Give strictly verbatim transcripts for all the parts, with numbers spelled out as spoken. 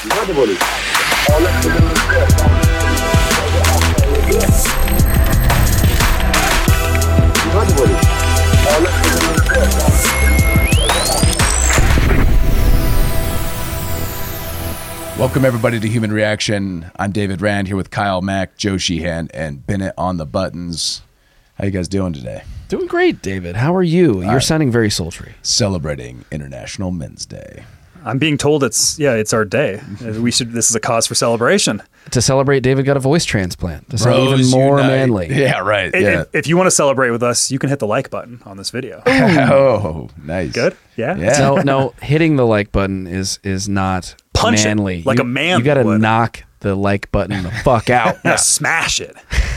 Welcome, everybody, to Human Reaction. I'm David Rand here with Kyle Mack, Joe Sheehan, and Bennett on the buttons. How you guys doing today? Doing great, David. How are you? You're uh, sounding very sultry. Celebrating International Men's Day. I'm being told it's yeah, it's our day. We should. This is a cause for celebration. To celebrate, David got a voice transplant to sound even more unite. manly. Yeah, right. If, yeah. If, if you want to celebrate with us, you can hit the like button on this video. Oh, nice. Good. Yeah. yeah. No, no. Hitting the like button is is not Punch manly. It like you, a man. You got to would. knock the like button the fuck out. Yeah. Smash it.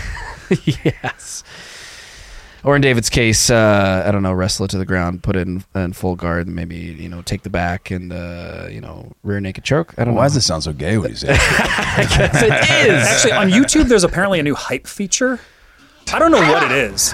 Yes. Or in David's case, uh, I don't know, wrestle it to the ground, put it in, in full guard, and maybe, you know, take the back and, uh, you know, rear naked choke. I don't Why know. does it sound so gay when you say it? Because it is. Actually, on YouTube, there's apparently a new hype feature. I don't know what it is.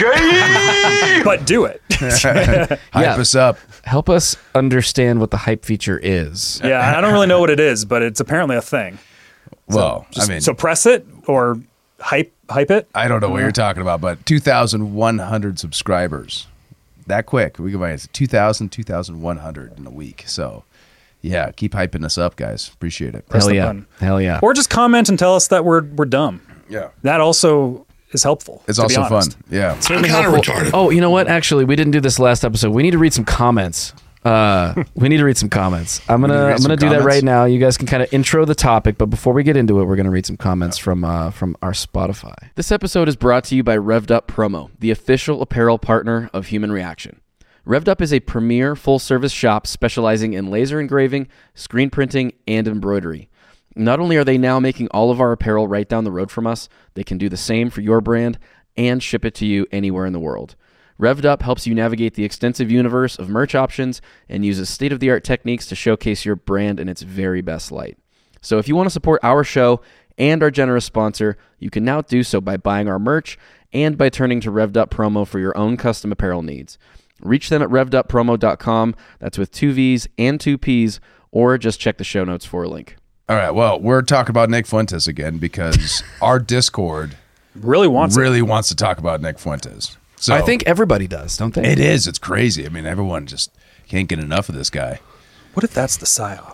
Gay! But do it. Hype Yeah. us up. Help us understand what the hype feature is. Yeah, I don't really know what it is, but it's apparently a thing. Well, Just, I mean, so press it or hype hype it. I don't know what you're talking about, but two thousand one hundred subscribers. That quick. We go by it's two thousand, two thousand one hundred in a week. So, yeah, keep hyping us up, guys. Appreciate it. Press Hell the yeah. button. Hell yeah. Or just comment and tell us that we're we're dumb. Yeah. That also is helpful. It's to be also fun. honest. Yeah. I'm kind of retarded. Oh, you know what? Actually, we didn't do this last episode. We need to read some comments. Uh, we need to read some comments. I'm gonna read I'm some gonna do that comments? right now. You guys can kind of intro the topic, but before we get into it, we're gonna read some comments from uh, from our Spotify. This episode is brought to you by Revved Up Promo, the official apparel partner of Human Reaction. Revved Up is a premier full-service shop specializing in laser engraving, screen printing, and embroidery. Not only are they now making all of our apparel right down the road from us, they can do the same for your brand and ship it to you anywhere in the world. Revved Up helps you navigate the extensive universe of merch options and uses state-of-the-art techniques to showcase your brand in its very best light. So if you want to support our show and our generous sponsor, you can now do so by buying our merch and by turning to Revved Up Promo for your own custom apparel needs. Reach them at revved up promo dot com. That's with two V's and two P's, or just check the show notes for a link. All right. Well, we're talking about Nick Fuentes again because our Discord Really wants really it. wants to talk about Nick Fuentes. So I think everybody does, don't they? it is. It's crazy. I mean, everyone just can't get enough of this guy. What if that's the psyop?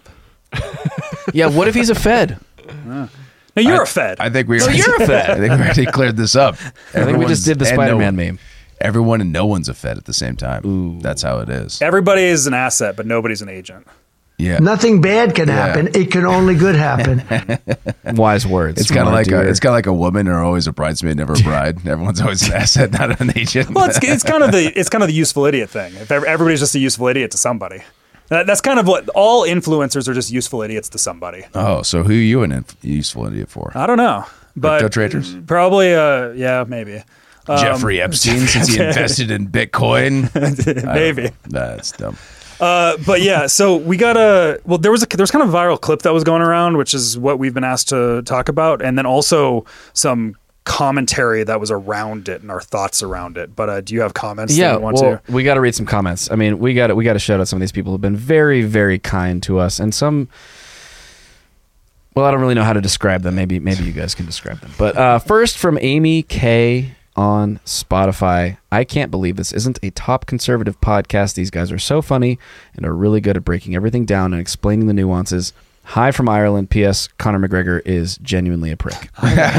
Yeah. What if he's a Fed? No, you're I, a Fed. I think we. No, already, you're a Fed. I think we already cleared this up. I think we just did the Everyone's- and Spider-Man no, meme. Everyone and no one's a Fed at the same time. Ooh. That's how it is. Everybody is an asset, but nobody's an agent. Yeah. Nothing bad can Yeah. happen. It can only good happen. Wise words. It's kind of from our like a, dear- it's kind of like a woman or always a bridesmaid, never a bride. Everyone's always an asset, not an agent. Well, it's, it's kind of the it's kind of the useful idiot thing. If ev- everybody's just a useful idiot to somebody, that, that's kind of what all influencers are. Just useful idiots to somebody. Oh, so who are you an inf- useful idiot for? I don't know, but Crypto traders? probably. Uh, yeah, maybe. Um, Jeffrey Epstein, since he invested in Bitcoin. Maybe. That's dumb. Uh, but yeah, so we got a well. There was a there was kind of a viral clip that was going around, which is what we've been asked to talk about, and then also some commentary that was around it and our thoughts around it. But uh, do you have comments? Yeah, that you want well, to? we got to read some comments. I mean, we got we got to shout out some of these people who've been very, very kind to us, and some. Well, I don't really know how to describe them. Maybe maybe you guys can describe them. But uh, first, from Amy K on Spotify, I can't believe this isn't a top conservative podcast. These guys are so funny and are really good at breaking everything down and explaining the nuances. Hi from Ireland. P S. Conor McGregor is genuinely a prick.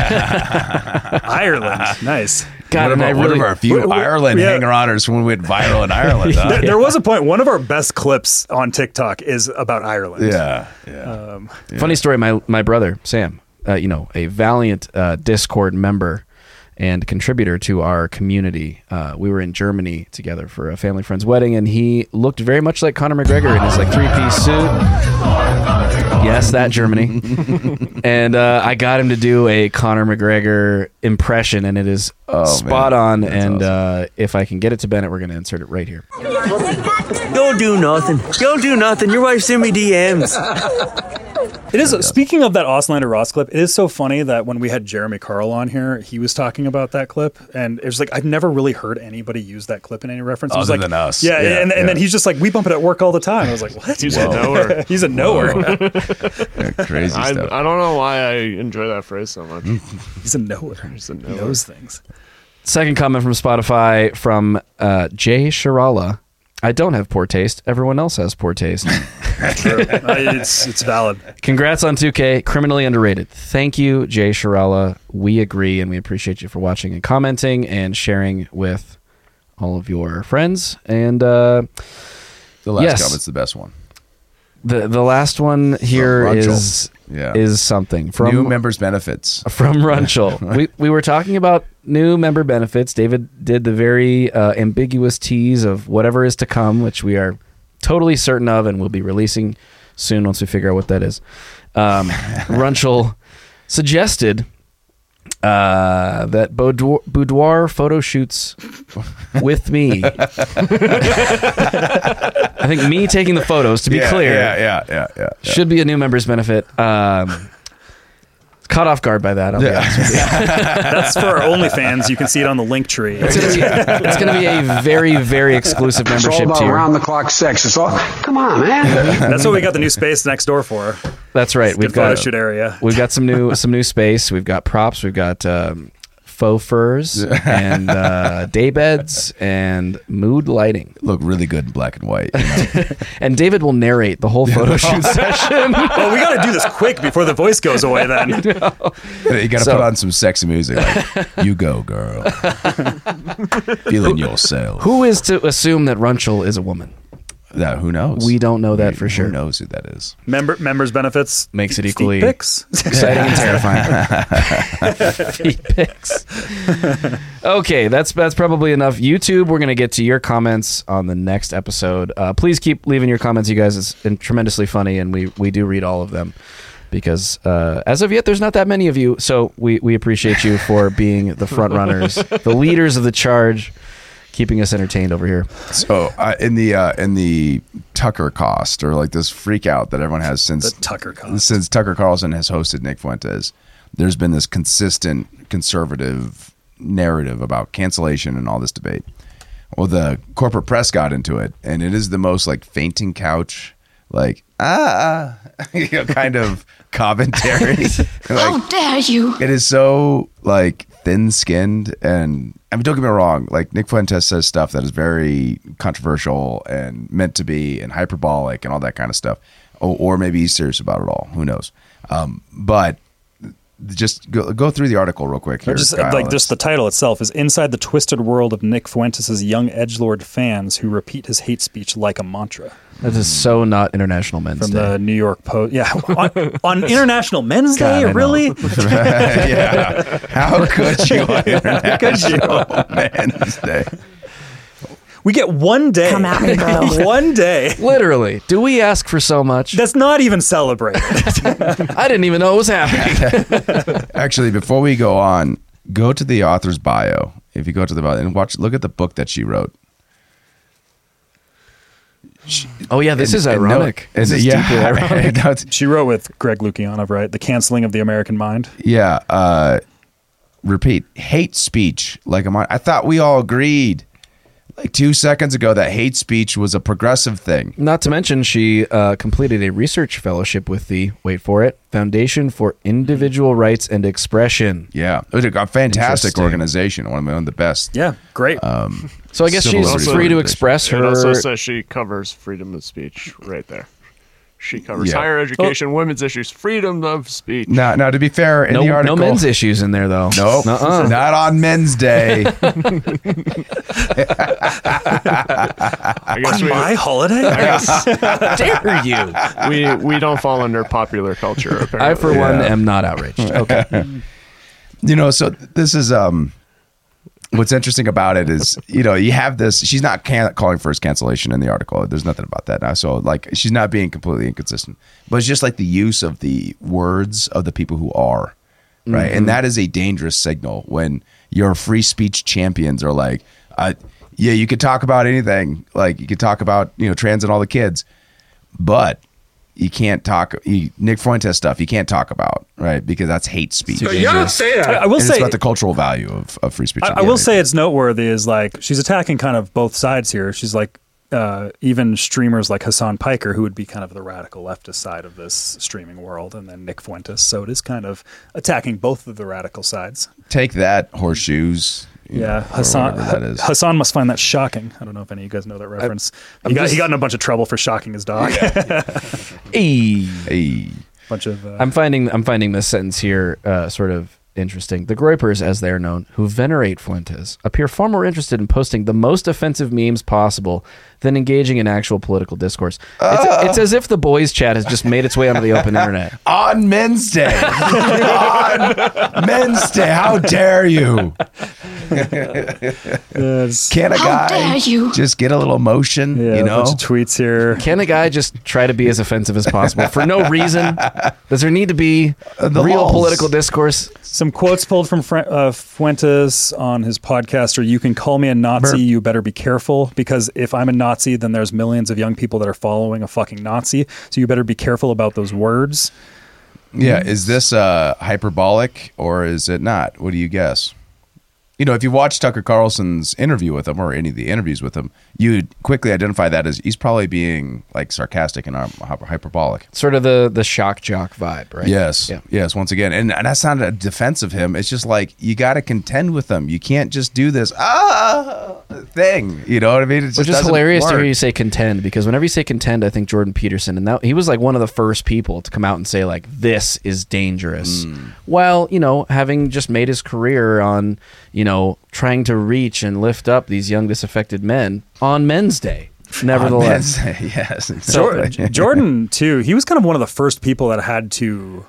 Ireland, nice. God, one, and of I our, one really, of our few we- we- Ireland yeah. hanger-oners when we went viral in Ireland. Huh? There, there was a point. One of our best clips on TikTok is about Ireland. Yeah, yeah. Um, Funny story. My my brother Sam, uh, you know, a valiant uh, Discord member and contributor to our community. Uh, we were in Germany together for a family friend's wedding, and he looked very much like Conor McGregor in his like three piece suit. Yes, that Germany. And uh, I got him to do a Conor McGregor impression, and it is Oh, spot man. on. That's and awesome. uh, if I can get it to Bennett, we're going to insert it right here. Don't do nothing. Don't do nothing. Your wife sent me D Ms. It is. Speaking of that Auslander Ross clip, it is so funny that when we had Jeremy Carl on here, he was talking about that clip, and it was like I've never really heard anybody use that clip in any reference. It was Other like, than us. Yeah, Yeah, and, and yeah. then he's just like, we bump it at work all the time. I was like, what? He's a knower. He's a knower. Yeah, crazy I, stuff. I don't know why I enjoy that phrase so much. He's a knower. He's a He knower. knows things. Second comment from Spotify from uh, Jay Shirala. I don't have poor taste. Everyone else has poor taste. True. Uh, it's it's valid. Congrats on two K. Criminally underrated. Thank you, Jay Shirala. We agree, and we appreciate you for watching and commenting and sharing with all of your friends. And uh, the last yes. comment's the best one. the the last one here From Runchel. is Yeah. is something from New members benefits. from Runchel. we we were talking about new member benefits. David did the very uh, ambiguous tease of whatever is to come, which we are totally certain of, and we'll be releasing soon once we figure out what that is. Um, Runchel suggested uh, that boudoir, boudoir photo shoots with me. I think me taking the photos, to be yeah, clear, Yeah, yeah, yeah, yeah. yeah. should be a new member's benefit. Um, caught off guard by that. I'll be honest with you. That's for our OnlyFans. You can see it on the link tree. It's gonna be, it's gonna be a very, very exclusive It's all membership about tier. round the clock sex. It's all. Come on, man. That's what we got the new space next door for. That's right. Good We've photo got shoot area. we've got some new some new space. We've got props. We've got um, faux furs and uh, day beds and mood lighting. Look really good in black and white. You know? And David will narrate the whole photo shoot session. Well, we got to do this quick before the voice goes away then. You got to So- put on some sexy music. Like, you go, girl. Feeling yourself. Who is to assume that Runchel is a woman? That, who knows? We don't know that for sure. Who knows who that is? Member Members benefits. Makes it Feet equally pics. exciting and terrifying. Feet pics. Okay, that's that's probably enough. YouTube, we're going to get to your comments on the next episode. Uh, please keep leaving your comments, you guys. It's been tremendously funny, and we, we do read all of them because uh, as of yet, there's not that many of you. So we, we appreciate you for being the front runners, the leaders of the charge, keeping us entertained over here. So uh, in the uh, in the Tucker cost, or like this freak out that everyone has since The Tucker cost. since Tucker Carlson has hosted Nick Fuentes, there's been this consistent conservative narrative about cancellation and all this debate. Well, the corporate press got into it, and it is the most like fainting couch, like ah, you know, kind of commentary. Like, How dare you? it is so like thin-skinned, and I mean, don't get me wrong, like Nick Fuentes says stuff that is very controversial and meant to be and hyperbolic and all that kind of stuff, or, or maybe he's serious about it all, who knows. Um, but just go, go through the article real quick here, Just, Kyle. like just the title itself is "Inside the Twisted World of Nick Fuentes' Young Edgelord Fans Who Repeat His Hate Speech Like a Mantra." That is so not International Men's From Day. the New York Post. Yeah, on, on International Men's God, I Day, know. really? Yeah, how could you on International Men's Day? We get one day. Come at me, bro. One day. Literally, do we ask for so much? That's not even celebrated. I didn't even know it was happening. Actually, before we go on, go to the author's bio. If you go to the bio and watch, look at the book that she wrote. Oh yeah, this And- is and no- ironic. and This is yeah, deeply ironic. no, it's- She wrote with Greg Lukianov, right? The Canceling of the American Mind. yeah. Uh, repeat, hate speech. Like am I, I thought we all agreed like two seconds ago that hate speech was a progressive thing. Not to mention, she uh, completed a research fellowship with the, wait for it, Foundation for Individual Rights and Expression. Yeah, it was a fantastic Interesting. organization. One of the best. Yeah, great. Um, So I guess Civil she's liberties free to organization. express It her. also says she covers freedom of speech right there. She covers Yeah. higher education, women's issues, freedom of speech. Now, now to be fair, in no, the no article, men's issues in there though. Nope, Nuh-uh. not on Men's Day. I guess on we, my holiday? Dare you? we we don't fall under popular culture. Apparently. I, for one, Yeah. am not outraged. Okay. You know, so this is um, what's interesting about it is, you know, you have this. She's not can- calling for his cancellation in the article. There's nothing about that now. So like, she's not being completely inconsistent. But it's just like the use of the words of the people who are, right? And that is a dangerous signal when your free speech champions are like, uh, yeah, you could talk about anything. Like you could talk about, you know, trans and all the kids, but you can't talk. You, Nick Fuentes stuff you can't talk about, right? Because that's hate speech. You don't say that. I, I will and say it's about the cultural value of, of free speech. I, I will say it's noteworthy is like she's attacking kind of both sides here. She's like uh, even streamers like Hassan Piker, who would be kind of the radical leftist side of this streaming world, and then Nick Fuentes. So it is kind of attacking both of the radical sides. Take that, horseshoes. You yeah, know, Hassan. that is. Hassan must find that shocking. I don't know if any of you guys know that reference. I, he got just, he got in a bunch of trouble for shocking his dog. hey. Hey. Bunch of. Uh, I'm finding I'm finding this sentence here uh, sort of interesting. The Groypers, as they're known, who venerate Fuentes, appear far more interested in posting the most offensive memes possible than engaging in actual political discourse. Uh, it's, it's as if the boys' chat has just made its way onto the open internet. On Men's Day. On Men's Day. How dare you? yes. Can a How dare guy you? just get a little motion? Yeah, you a know? bunch of tweets here. Can a guy just try to be as offensive as possible for no reason? Does there need to be The real laws. political discourse? Some quotes pulled from Fre- uh, Fuentes on his podcast are, "You can call me a Nazi, Burp. you better be careful, because if I'm a Nazi, then there's millions of young people that are following a fucking Nazi, so you better be careful about those words." Yeah, is this uh, hyperbolic or is it not? What do you guess? You know, if you watch Tucker Carlson's interview with him or any of the interviews with him, you'd quickly identify that as he's probably being like sarcastic and uh, hyperbolic. Sort of the the shock jock vibe, right? Yes, Yeah. yes. Once again, and, and that's not a defense of him. It's just like you got to contend with them. You can't just do this ah thing. You know what I mean? It just Which is doesn't hilarious to work. hear you say contend, because whenever you say contend, I think Jordan Peterson, and that he was like one of the first people to come out and say like this is dangerous. Mm. While you know having just made his career on you know trying to reach and lift up these young disaffected men on Men's Day. Nevertheless, On Men's Day, yes. Jor- exactly. Jordan too. He was kind of one of the first people that had to.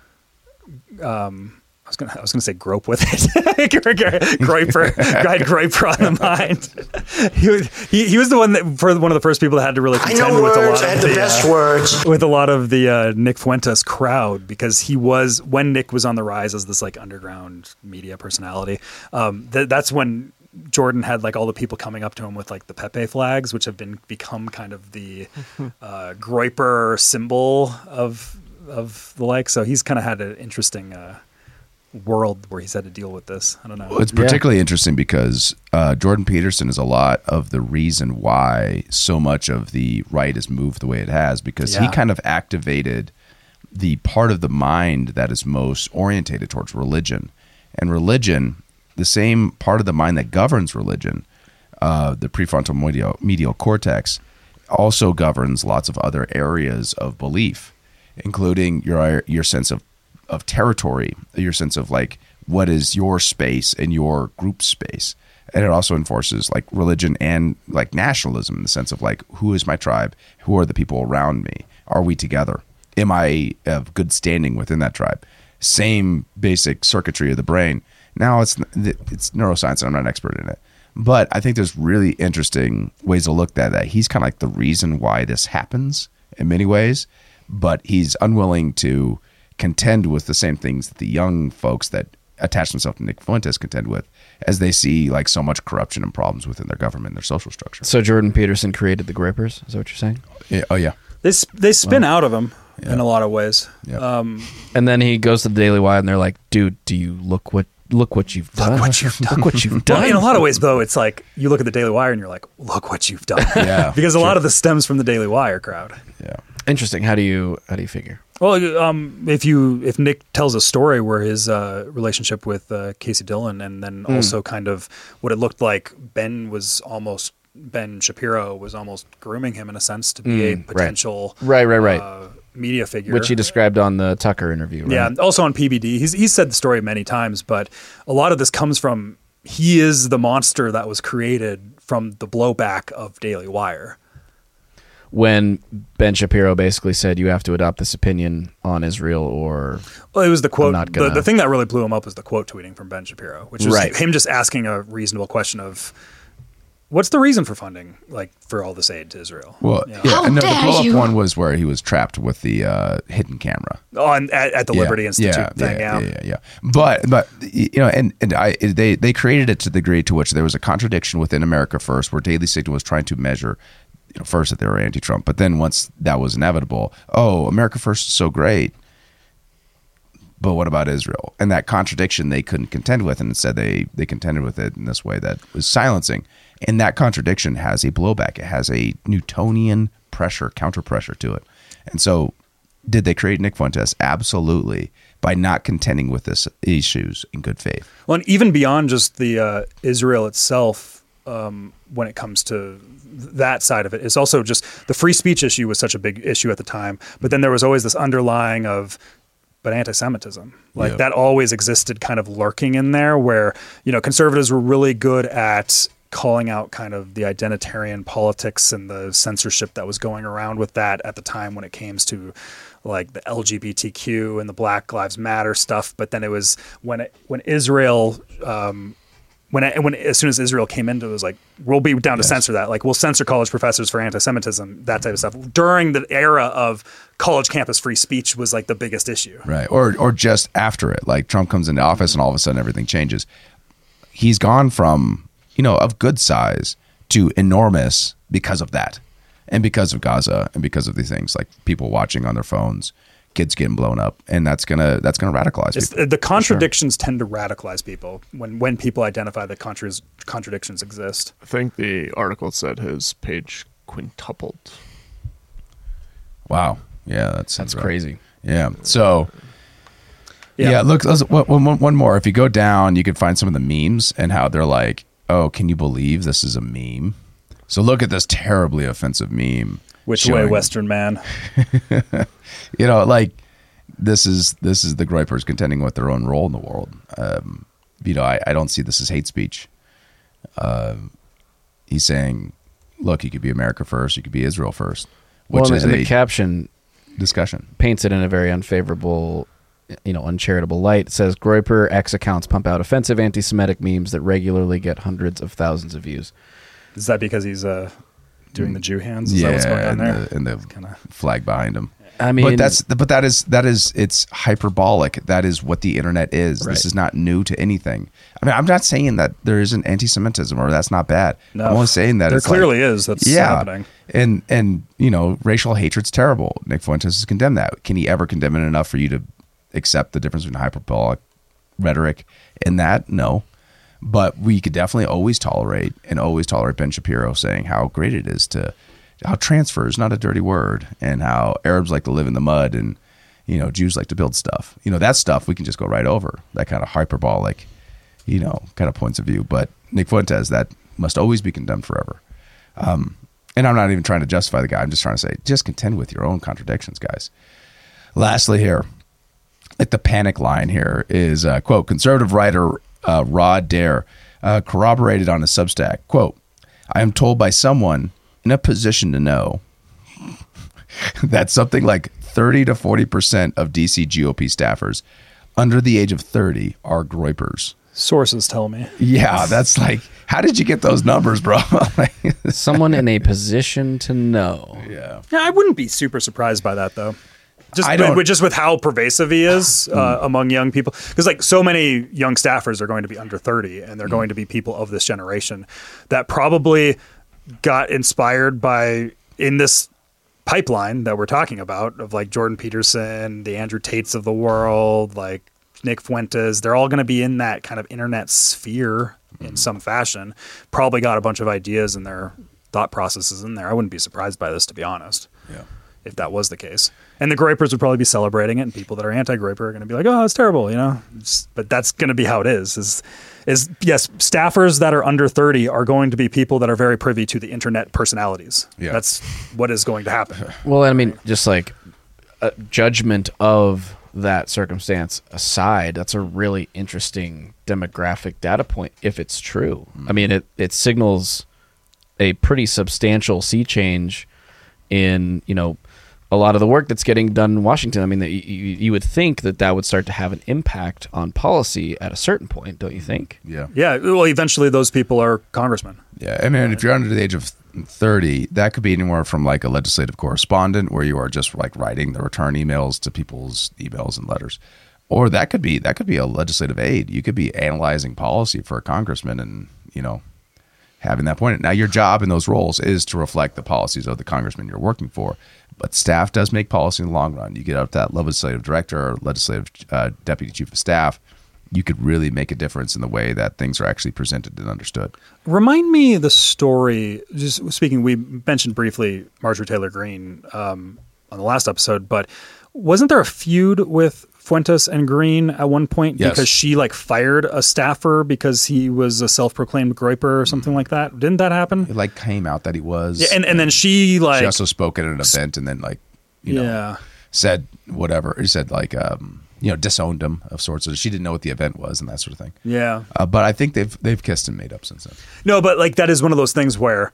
Um, I was gonna. I was gonna say grope with it. Groiper, guy Groiper on the mind. he, was, he he was the one that for one of the first people that had to really I contend know with a words. lot I of had the the, best uh, words. with a lot of the uh, Nick Fuentes crowd, because he was when Nick was on the rise as this like underground media personality. Um, th- that's when Jordan had like all the people coming up to him with like the Pepe flags, which have been become kind of the uh, Groiper symbol of of the like. So he's kind of had an interesting uh, world where he's had to deal with this. I don't know. Well, it's particularly interesting because uh, Jordan Peterson is a lot of the reason why so much of the right has moved the way it has, because he Yeah. kind of activated the part of the mind that is most orientated towards religion. And religion, the same part of the mind that governs religion, uh, the prefrontal medial, medial cortex, also governs lots of other areas of belief, including your your sense of of territory, your sense of like what is your space and your group space. And it also enforces like religion and like nationalism in the sense of like, who is my tribe? Who are the people around me? Are we together? Am I of good standing within that tribe? Same basic circuitry of the brain. Now it's it's neuroscience and I'm not an expert in it, but I think there's really interesting ways to look at that. He's kind of like the reason why this happens in many ways, but he's unwilling to contend with the same things that the young folks that attach themselves to Nick Fuentes contend with, as they see like so much corruption and problems within their government and their social structure. so Jordan Peterson created the Groypers. Is that what you're saying? Yeah, oh yeah. They sp- they spin out of him Yeah. in a lot of ways. Yeah. Um, And then he goes to the Daily Wire, and they're like, "Dude, do you look what look what you've done? Look what you've done. Look what you've well, done." in a lot of ways, though, it's like you look at the Daily Wire and you're like, "Look what you've done." Yeah, because a lot of this stems from the Daily Wire crowd. Yeah. Interesting. How do you how do you figure? Well, um, if you if Nick tells a story where his uh, relationship with uh, Casey Dillon, and then Mm. also kind of what it looked like, Ben was almost Ben Shapiro was almost grooming him in a sense to be Mm, a right. potential Right, right, right. Uh, media figure, Which he described on the Tucker interview. Right? Yeah, also on P B D. He's he's said the story many times, but a lot of this comes from he is the monster that was created from the blowback of Daily Wire. When Ben Shapiro basically said you have to adopt this opinion on Israel, or Well, it was the quote. not The, gonna- the thing that really blew him up was the quote tweeting from Ben Shapiro, which was Right. him just asking a reasonable question of, "What's the reason for funding, like for all this aid to Israel?" Well, You know? yeah. How no, the dare blow up you. one was where he was trapped with the uh, hidden camera. on at, at the Yeah, Liberty Institute yeah, thing. Yeah, Yeah, yeah, yeah, yeah. But but you know, and and I they they created it to the degree to which there was a contradiction within America First, where Daily Signal was trying to measure you know, first that they were anti-Trump, but then once that was inevitable, oh, America First is so great, but what about Israel? And that contradiction they couldn't contend with, and instead they they contended with it in this way that was silencing. And that contradiction has a blowback. It has a Newtonian pressure, counter pressure to it. And so, did they create Nick Fuentes? Absolutely, by not contending with this issues in good faith. Well, and even beyond just the uh, Israel itself, um, when it comes to that side of it, it's also just the free speech issue was such a big issue at the time. But then there was always this underlying of, but anti-Semitism, like Yeah. that always existed, kind of lurking in there, where you know conservatives were really good at calling out kind of the identitarian politics and the censorship that was going around with that at the time when it came to like the L G B T Q and the Black Lives Matter stuff. But then it was when it, when Israel, um, when it, when as soon as Israel came into it, it was like, we'll be down to Yes. censor that. Like we'll censor college professors for anti-Semitism, that type of stuff. During the era of college campus free speech was like the biggest issue. Right. Or or just after it. Like Trump comes into office and all of a sudden everything changes. He's gone from, you know, of good size to enormous because of that. And because of Gaza and because of these things, like people watching on their phones, kids getting blown up, and that's gonna that's gonna radicalize It's, people. the contradictions tend to radicalize people when, when people identify that contra- contradictions exist. I think the article said his page quintupled. Wow. Yeah, that's That's right. crazy. Yeah. So Yeah. yeah, look, let's- one, one, one more. If you go down, you can find some of the memes and how they're like, "Oh, can you believe this is a meme?" So look at this terribly offensive meme. Which way, showing- Western man? You know, like this is this is the Groypers contending with their own role in the world. Um, you know, I, I don't see this as hate speech. Uh, he's saying, "Look, you could be America first, you could be Israel first," which Well, and is the- and a the caption discussion. paints it in a very unfavorable, you know, uncharitable light. It says Groyper X accounts pump out offensive anti-Semitic memes that regularly get hundreds of thousands of views. Is that because he's uh, doing the Jew hands? Is yeah, that what's going on and there? the, and the kinda- flag behind him. I mean, but that's but that is that is it's hyperbolic. That is what the internet is. Right. This is not new to anything. I mean, I'm not saying that there isn't anti-Semitism or that's not bad. No. I'm only saying that There it's like- clearly is. That's yeah, happening. and and you know, racial hatred's terrible. Nick Fuentes has condemned that. Can he ever condemn it enough for you to accept the difference between hyperbolic rhetoric and that? No. But we could definitely always tolerate and always tolerate Ben Shapiro saying how great it is to, how transfer is not a dirty word, and how Arabs like to live in the mud, and you know, Jews like to build stuff. You know, that stuff we can just go right over. That kind of hyperbolic, you know, kind of points of view. But Nick Fuentes, that must always be condemned forever. Um, and I'm not even trying to justify the guy. I'm just trying to say, just contend with your own contradictions, guys. Lastly, here, like the panic line here is uh, quote, conservative writer uh, Rod Dare uh, corroborated on his Substack, quote, I am told by someone in a position to know that something like thirty to forty percent of D C G O P staffers under the age of thirty are Groypers. Sources tell me. Yeah, that's like, how did you get those numbers, bro? someone in a position to know. Yeah. Yeah, I wouldn't be super surprised by that though. Just, I don't- with, just with how pervasive he is uh, among young people, because like so many young staffers are going to be under thirty, and they're going to be people of this generation that probably got inspired by in this pipeline that we're talking about of like Jordan Peterson, the Andrew Tates of the world, like Nick Fuentes. They're all going to be in that kind of internet sphere in some fashion. Probably got a bunch of ideas and their thought processes in there. I wouldn't be surprised by this, to be honest. Yeah. If that was the case. And the Groypers would probably be celebrating it, and people that are anti-Groyper are going to be like, oh, it's terrible, you know? It's- but that's going to be how it is, is, is, yes, staffers that are under thirty are going to be people that are very privy to the internet personalities. Yeah. That's what is going to happen. Well, I mean, just like a judgment of that circumstance aside, that's a really interesting demographic data point if it's true. I mean, it, it signals a pretty substantial sea change in, you know, a lot of the work that's getting done in Washington. I mean, that you, you would think that that would start to have an impact on policy at a certain point, don't you think? Yeah. Yeah, well, eventually those people are congressmen. Yeah, I mean, if you're under the age of thirty, that could be anywhere from like a legislative correspondent, where you are just like writing the return emails to people's emails and letters, or that could be that could be a legislative aide. You could be analyzing policy for a congressman, and you know, having that point. Now, your job in those roles is to reflect the policies of the congressman you're working for. But staff does make policy in the long run. You get up to that legislative director or legislative uh, deputy chief of staff, you could really make a difference in the way that things are actually presented and understood. Remind me the story. Just speaking, we mentioned briefly Marjorie Taylor Greene um, on the last episode, but wasn't there a feud with Fuentes and Greene at one point Yes. because she like fired a staffer because he was a self-proclaimed groiper or something like that? Didn't that happen? It like came out that he was. Yeah, and, and then she like she also spoke at an event and then like, you know, yeah. said whatever. He said like, um, you know, disowned him of sorts. She didn't know what the event was and that sort of thing. Yeah. Uh, but I think they've they've kissed and made up since then. No, but like that is one of those things where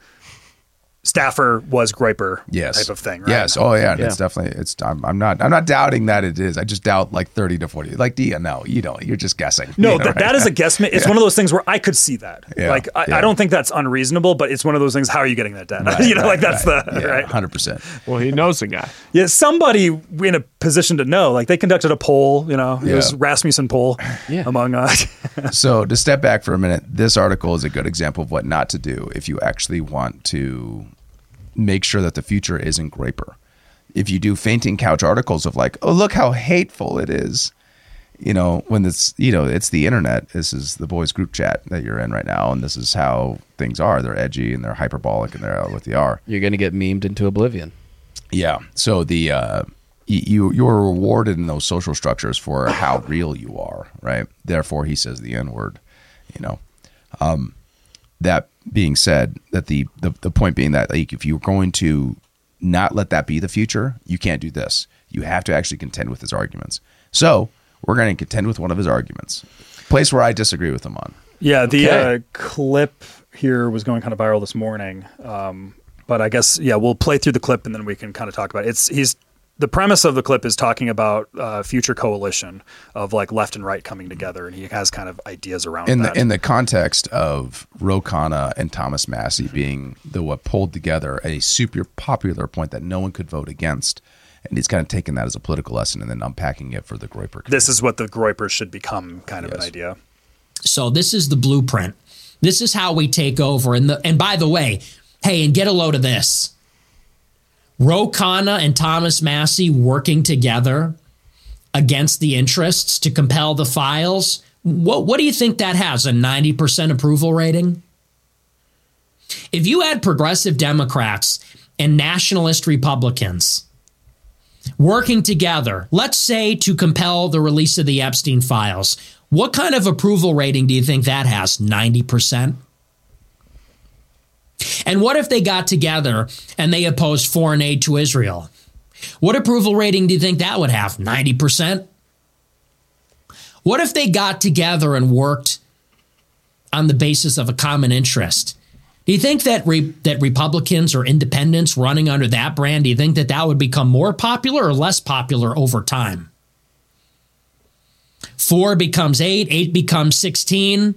staffer was groiper Yes. type of thing, right? Yes. Oh yeah. Yeah. It's definitely. It's. I'm, I'm not. I'm not doubting that it is. I just doubt like thirty to forty. Like Dia. No, you don't. You're just guessing. No, You know, that, that right? is a guesstimate. It's one of those things where I could see that. Yeah, Like, I, yeah. I don't think that's unreasonable, but it's one of those things. How are you getting that data? Right, you know, right, like that's right. the Yeah, right. Hundred percent. Well, he knows the guy. Yeah, somebody in a position to know. Like they conducted a poll. You know, it was Yeah. Rasmussen poll Yeah. among uh, So to step back for a minute, this article is a good example of what not to do if you actually want to make sure that the future isn't Graper. If you do fainting couch articles of like, oh, look how hateful it is, you know, when it's, you know, it's the internet. This is the boys group chat that you're in right now. And this is how things are. They're edgy and they're hyperbolic and they're what they are. You're going to get memed into oblivion. Yeah. So the, uh, y- you, you're rewarded in those social structures for how real you are. Right. Therefore he says the N word, you know, um, that being said, that the, the the point being that like if you're going to not let that be the future, you can't do this. You have to actually contend with his arguments. So we're going to contend with one of his arguments. Place where I disagree with him on. yeah. The Okay. uh, clip here was going kind of viral this morning, um, but I guess yeah, we'll play through the clip and then we can kind of talk about it. It's he's. The premise of the clip is talking about uh, future coalition of like left and right coming together, and he has kind of ideas around In that. the in the context of Ro Khanna and Thomas Massey being the what pulled together a super popular point that no one could vote against, and he's kind of taken that as a political lesson and then unpacking it for the Groiper. this is what the groipers should become, kind of Yes. an idea. So this is the blueprint. This is how we take over. And the, and by the way, hey, and get a load of this. Ro Khanna and Thomas Massey working together against the interests to compel the files. What, what do you think that has? A ninety percent approval rating? If you had progressive Democrats and nationalist Republicans working together, let's say to compel the release of the Epstein files, what kind of approval rating do you think that has? ninety percent? And what if they got together and they opposed foreign aid to Israel? What approval rating do you think that would have? ninety percent? What if they got together and worked on the basis of a common interest? Do you think that re- that Republicans or independents running under that brand, do you think that that would become more popular or less popular over time? Four becomes eight, eight becomes sixteen.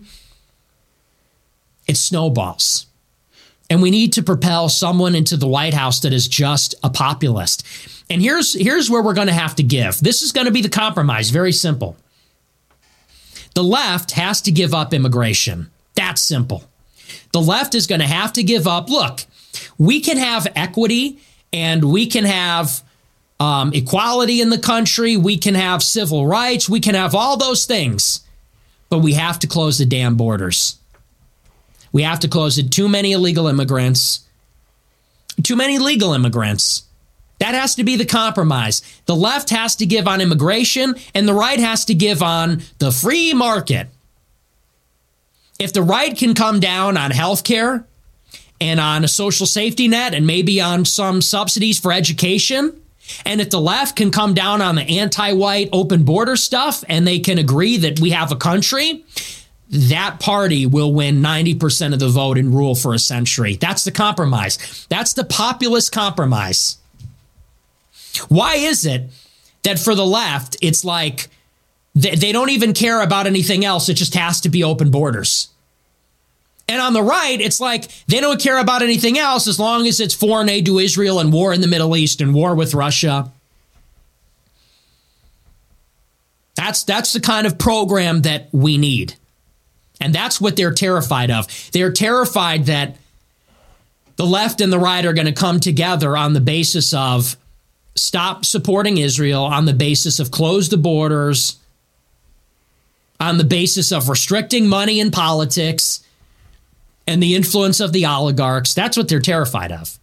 It snowballs. And we need to propel someone into the White House that is just a populist. And here's, here's where we're going to have to give. This is going to be the compromise. Very simple. The left has to give up immigration. That's simple. The left is going to have to give up. Look, we can have equity and we can have um, equality in the country. We can have civil rights. We can have all those things. But we have to close the damn borders. We have to close it. Too many illegal immigrants. Too many legal immigrants. That has to be the compromise. The left has to give on immigration, and the right has to give on the free market. If the right can come down on health care and on a social safety net and maybe on some subsidies for education, and if the left can come down on the anti-white open border stuff and they can agree that we have a country, that party will win ninety percent of the vote and rule for a century. That's the compromise. That's the populist compromise. Why is it that for the left, it's like they, they don't even care about anything else. It just has to be open borders. And on the right, it's like they don't care about anything else as long as it's foreign aid to Israel and war in the Middle East and war with Russia. That's, that's the kind of program that we need. And that's what they're terrified of. They're terrified that the left and the right are going to come together on the basis of stop supporting Israel, on the basis of close the borders, on the basis of restricting money in politics and the influence of the oligarchs. That's what they're terrified of.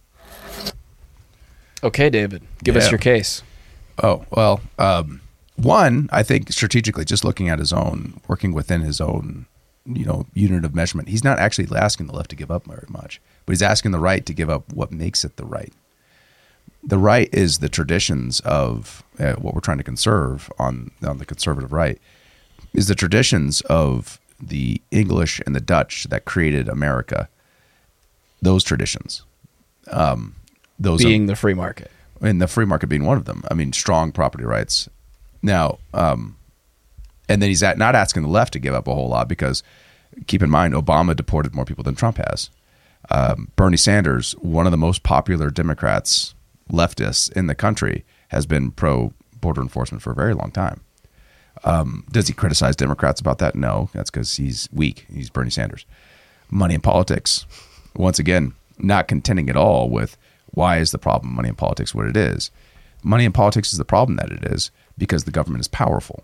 Okay, David, give Yeah. us your case. Oh, well, um, one, I think strategically, just looking at his own, working within his own, you know, unit of measurement, he's not actually asking the left to give up very much, but he's asking the right to give up what makes it the right. The right is the traditions of uh, what we're trying to conserve on, on the conservative right, is the traditions of the English and the Dutch that created America. Those traditions. Um, those Being are, the free market. and the free market being one of them. I mean, strong property rights. Now, um, and then he's at, not asking the left to give up a whole lot because, keep in mind, Obama deported more people than Trump has. Um, Bernie Sanders, one of the most popular Democrats, leftists in the country, has been pro-border enforcement for a very long time. Um, does he criticize Democrats about that? No, that's because he's weak. He's Bernie Sanders. Money in politics. Once again, not contending at all with why is the problem money in politics what it is. Money in politics is the problem that it is because the government is powerful,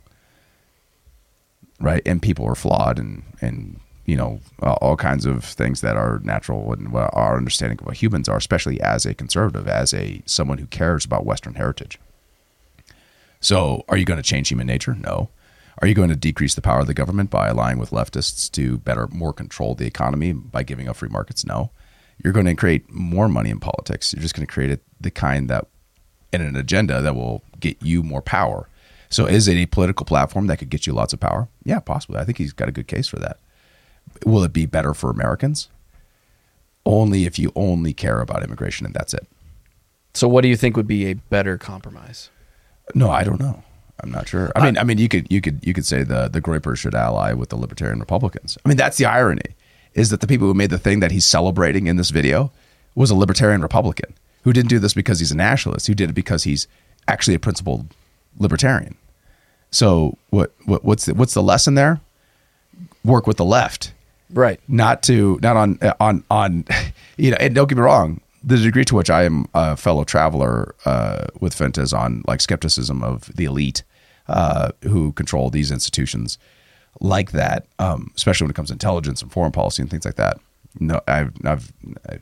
right? And people are flawed and, and you know, uh, all kinds of things that are natural and what our understanding of what humans are, especially as a conservative, as a someone who cares about Western heritage. So are you going to change human nature? No. Are you going to decrease the power of the government by allying with leftists to better, more control the economy by giving up free markets? No. You're going to create more money in politics. You're just going to create it, the kind that, in an agenda that will get you more power. So is it a political platform that could get you lots of power? Yeah, possibly. I think he's got a good case for that. Will it be better for Americans? Only if you only care about immigration and that's it. So what do you think would be a better compromise? No, I don't know. I'm not sure. I mean, I mean, you could, you could, you could say the the Groypers should ally with the Libertarian Republicans. I mean, that's the irony, is that the people who made the thing that he's celebrating in this video was a Libertarian Republican who didn't do this because he's a nationalist, who did it because he's actually a principled Libertarian. So what, what what's the, what's the lesson there? Work with the left, Right. not to not on on on you know. And don't get me wrong. The degree to which I am a fellow traveler uh, with Fenta is on like skepticism of the elite uh, who control these institutions like that, um, especially when it comes to intelligence and foreign policy and things like that. No, I've, I've I,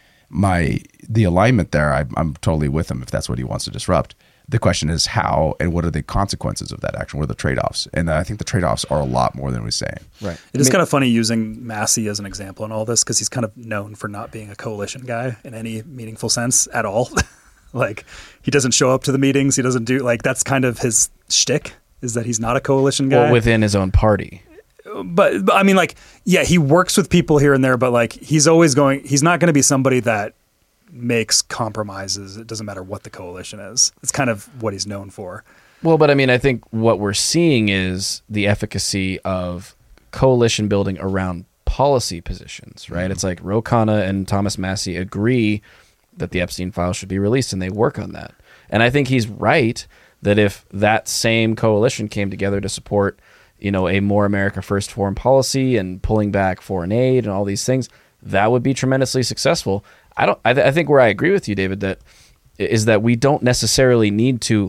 my the alignment there. I, I'm totally with him if that's what he wants to disrupt. The question is how and what are the consequences of that action? What are the trade-offs? And I think the trade-offs are a lot more than we're saying. Right. It is kind of funny using Massey as an example in all this because he's kind of known for not being a coalition guy in any meaningful sense at all. Like he doesn't show up to the meetings. He doesn't do like that's kind of his shtick is that he's not a coalition guy. Well, within his own party. But, but I mean, like, yeah, he works with people here and there, but like he's always going. He's not going to be somebody that makes compromises. It doesn't matter what the coalition is. It's kind of what he's known for. Well, but I mean, I think what we're seeing is the efficacy of coalition building around policy positions, right? Mm-hmm. It's like Ro Khanna and Thomas Massey agree that the Epstein files should be released, and they work on that. And I think he's right that if that same coalition came together to support, you know, a more America First foreign policy and pulling back foreign aid and all these things, that would be tremendously successful. I don't. I, th- I think where I agree with you, David, that is that we don't necessarily need to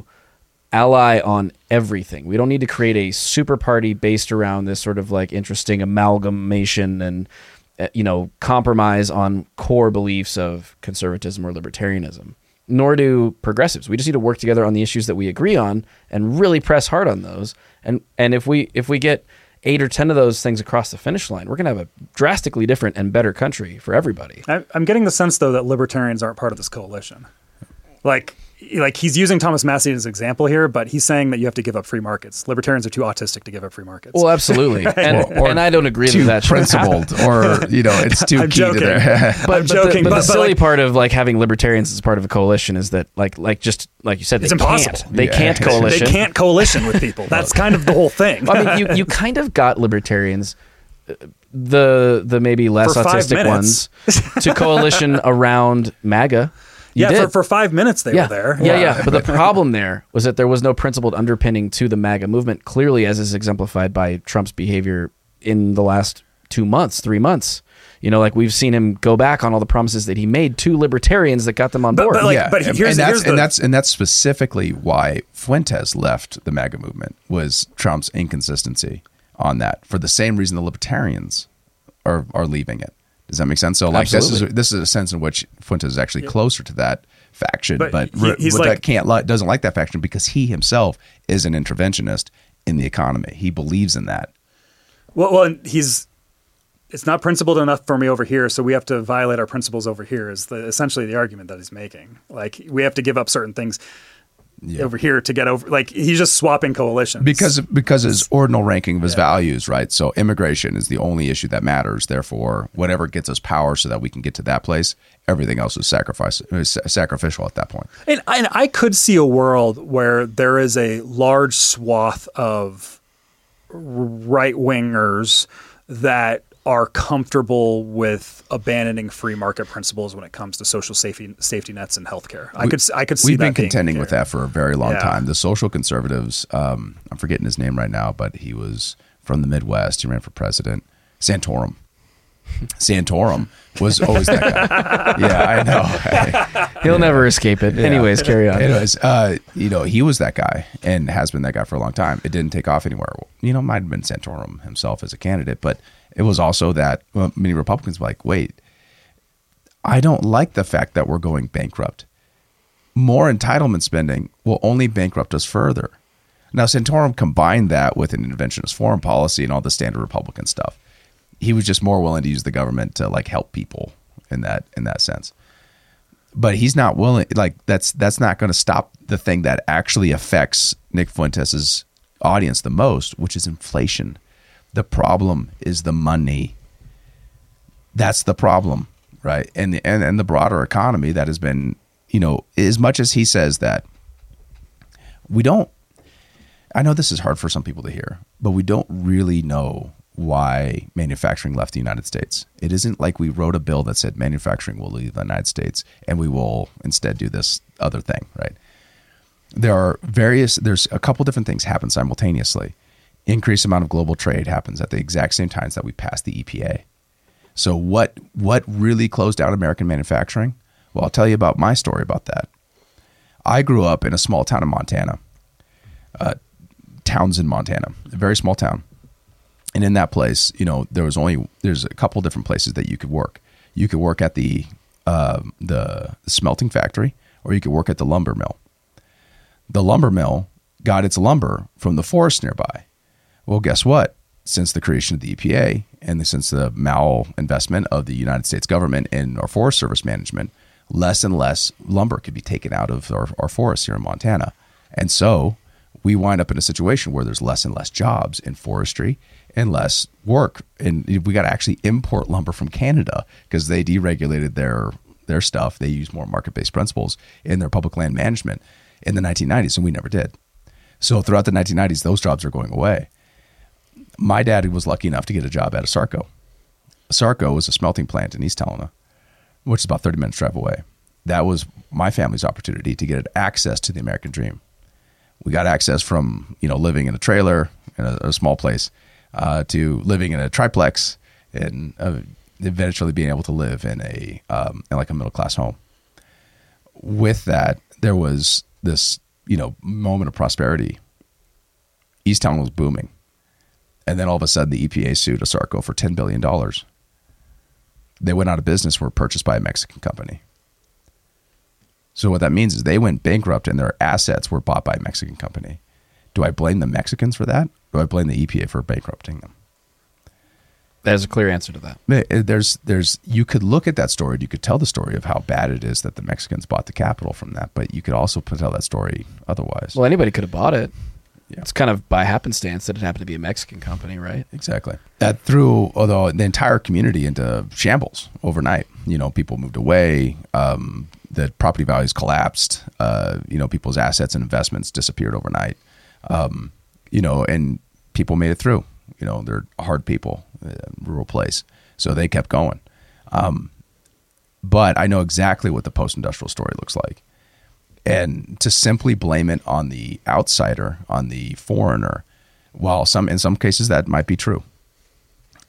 ally on everything. We don't need to create a super party based around this sort of like interesting amalgamation and uh, you know compromise on core beliefs of conservatism or libertarianism. Nor do progressives. We just need to work together on the issues that we agree on and really press hard on those. And and if we if we get eight or ten of those things across the finish line, we're going to have a drastically different and better country for everybody. I, I'm getting the sense, though, that libertarians aren't part of this coalition. Like, like he's using Thomas Massey as an example here, but he's saying that you have to give up free markets. Libertarians are too autistic to give up free markets. Well, absolutely. Right? and, Or and I don't agree too that that should principled, or you know, it's too I'm key joking. to their. But, I'm but joking, The, but but- the but, silly like- part of like having libertarians as part of a coalition is that like like just like you said, they It's impossible. can't. They Yeah. can't They coalition. can't coalition with people. That's kind of the whole thing. I mean, you, you kind of got libertarians, uh, the the maybe less For five autistic minutes. ones, to coalition around MAGA. You yeah, did. for, for five minutes they yeah. were there. Yeah, yeah. But the problem there was that there was no principled underpinning to the MAGA movement, clearly as is exemplified by Trump's behavior in the last two months, three months. You know, like we've seen him go back on all the promises that he made to libertarians that got them on But- board. but, like, yeah, but and- here's- and that's here's the- and that's and that's specifically why Fuentes left the MAGA movement, was Trump's inconsistency on that. For the same reason the libertarians are are leaving it. Does that make sense? So, like, Absolutely. this is this is a sense in which Fuentes is actually closer to that faction, But but, he- he's but like- that can't li- doesn't like that faction because he himself is an interventionist in the economy. He believes in that. Well, well, and he's it's not principled enough for me over here, so we have to violate our principles over here. Is the, essentially the argument that he's making. Like we have to give up certain things Yeah. over here to get over. Like he's just swapping coalitions Because because his ordinal ranking of his values, right? So immigration is the only issue that matters. Therefore, whatever gets us power so that we can get to that place, everything else is sacrifice is sacrificial at that point. And, and I could see a world where there is a large swath of right wingers that are comfortable with abandoning free market principles when it comes to social safety safety nets and healthcare. I We- could I could see We've that been being contending the with case. that for a very long Yeah. time. The social conservatives, um, I'm forgetting his name right now, but he was from the Midwest. He ran for president. Santorum. Santorum was always that guy. Yeah, I know. He'll never escape it. Anyways, carry on. Anyways, uh, you know, he was that guy and has been that guy for a long time. It didn't take off anywhere. You know, might have been Santorum himself as a candidate, but it was also that well, many Republicans were like, wait, I don't like the fact that we're going bankrupt. More entitlement spending will only bankrupt us further. Now, Santorum combined that with an interventionist foreign policy and all the standard Republican stuff. He was just more willing to use the government to like help people in that in that sense. But he's not willing. Like that's that's not going to stop the thing that actually affects Nick Fuentes' audience the most, which is inflation. The problem is the money. That's the problem, right? And the, and and the broader economy that has been, you know, as much as he says that we don't. I know this is hard for some people to hear, but we don't really know why manufacturing left the United States. It isn't like we wrote a bill that said manufacturing will leave the United States and we will instead do this other thing, right? There are various, there's a couple different things happen simultaneously. Increased amount of global trade happens at the exact same times that we passed the E P A. So what what really closed down American manufacturing? Well, I'll tell you about my story about that. I grew up in a small town in Montana, uh, Townsend, Montana, a very small town. And in that place, you know, there was only there's a couple different places that you could work. You could work at the uh, the smelting factory, or you could work at the lumber mill. The lumber mill got its lumber from the forest nearby. Well, guess what? Since the creation of the E P A and since the malinvestment of the United States government in our Forest Service management, less and less lumber could be taken out of our, our forests here in Montana. And so we wind up in a situation where there's less and less jobs in forestry and less work. And we got to actually import lumber from Canada because they deregulated their their stuff. They use more market-based principles in their public land management in the nineteen nineties, and we never did. So throughout the nineteen nineties, those jobs are going away. My dad was lucky enough to get a job at ASARCO. ASARCO was a smelting plant in East Helena, which is about thirty minutes drive away. That was my family's opportunity to get access to the American dream. We got access from, you know, living in a trailer in a, a small place uh, to living in a triplex and uh, eventually being able to live in a um, in like a middle class home. With that, there was this, you know, moment of prosperity. Easttown was booming. And then all of a sudden, the E P A sued ASARCO for ten billion dollars. They went out of business, were purchased by a Mexican company. So what that means is they went bankrupt and their assets were bought by a Mexican company. Do I blame the Mexicans for that? Or do I blame the E P A for bankrupting them? There's a clear answer to that. There's, there's, you could look at that story. You could tell the story of how bad it is that the Mexicans bought the capital from that, but you could also tell that story otherwise. Well, anybody could have bought it. Yeah. It's kind of by happenstance that it happened to be a Mexican company, right? Exactly. That threw, although the entire community into shambles overnight. You know, people moved away. Um, the property values collapsed. Uh, you know, people's assets and investments disappeared overnight. Um, you know, and people made it through. You know, they're hard people, uh, rural place, so they kept going. Um, but I know exactly what the post-industrial story looks like. And to simply blame it on the outsider, on the foreigner, while some in some cases that might be true,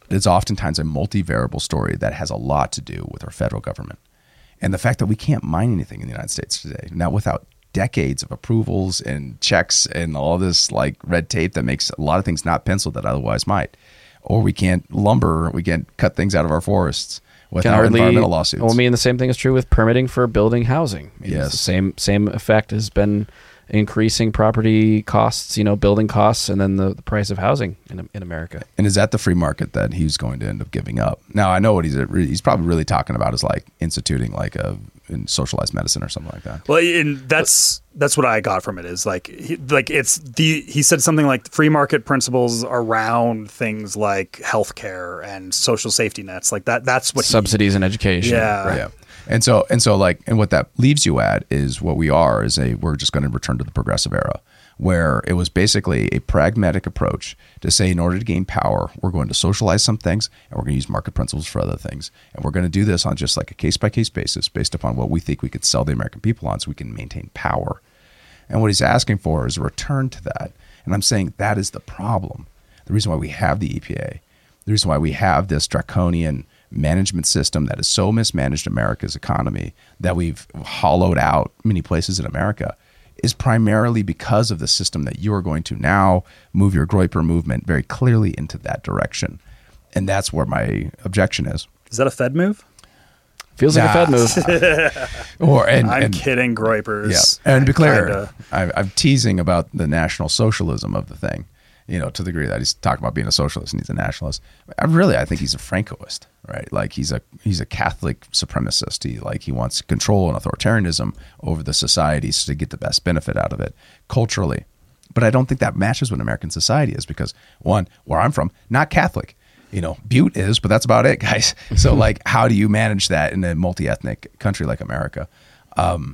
it's oftentimes a multivariable story that has a lot to do with our federal government. And the fact that we can't mine anything in the United States today, now without decades of approvals and checks and all this like red tape that makes a lot of things not penciled that otherwise might. Or we can't lumber, we can't cut things out of our forests without hardly, environmental lawsuits. Well, I mean, the same thing is true with permitting for building housing. I mean, Yes. it's the same same effect has been increasing property costs, you know, building costs, and then the, the price of housing in in America. And is that the free market that he's going to end up giving up? Now, I know what he's he's probably really talking about is like instituting like a in socialized medicine or something like that. Well, and that's that's what I got from it is like he, like it's the he said something like free market principles around things like healthcare and social safety nets like that. That's what Subsidies in education. Yeah. Right. Yeah. And so and so like and what that leaves you at is what we are is a we're just going to return to the progressive era, where it was basically a pragmatic approach to say in order to gain power, we're going to socialize some things and we're going to use market principles for other things. And we're going to do this on just like a case-by-case basis based upon what we think we could sell the American people on so we can maintain power. And what he's asking for is a return to that. And I'm saying that is the problem. The reason why we have the E P A, the reason why we have this draconian management system that has so mismanaged America's economy that we've hollowed out many places in America is primarily because of the system that you are going to now move your Groyper movement very clearly into that direction. And that's where my objection is. Is that a Fed move? Feels like Nah. a Fed move. Or and, I'm and, kidding, Groypers. Yeah, and to be clear, Kinda. I, I'm teasing about the national socialism of the thing, you know, to the degree that he's talking about being a socialist and he's a nationalist. I really, I think he's a Francoist, right? Like he's a he's a Catholic supremacist. He like he wants control and authoritarianism over the societies to get the best benefit out of it culturally. But I don't think that matches what American society is because one, where I'm from, not Catholic. You know, Butte is, but that's about it, guys. So, like, how do you manage that in a multi-ethnic country like America? Um,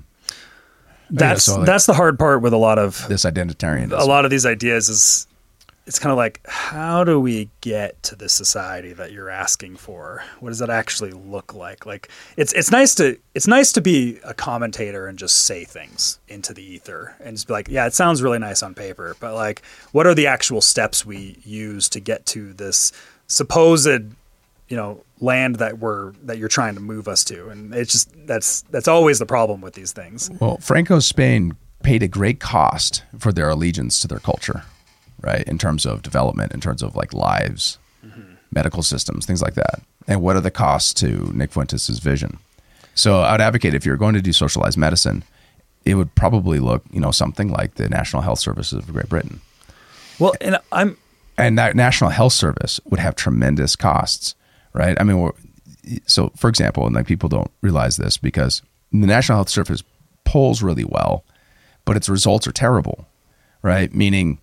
That's so, like, that's the hard part with a lot of this identitarianism. a lot of these ideas is it's kind of like, how do we get to the society that you're asking for? What does that actually look like? Like it's it's nice to it's nice to be a commentator and just say things into the ether and just be like, yeah, it sounds really nice on paper, but like, what are the actual steps we use to get to this supposed, you know, land that we're that you're trying to move us to? And it's just that's that's always the problem with these things. Well, Franco's Spain paid a great cost for their allegiance to their culture, right? In terms of development, in terms of like lives, mm-hmm. medical systems, things like that. And what are the costs to Nick Fuentes' vision? So I would advocate if you're going to do socialized medicine, it would probably look, you know, something like the National Health Services of Great Britain. Well, and I'm And that National Health Service would have tremendous costs, right? I mean, we're, so for example, and like people don't realize this because the National Health Service polls really well, but its results are terrible, right? Meaning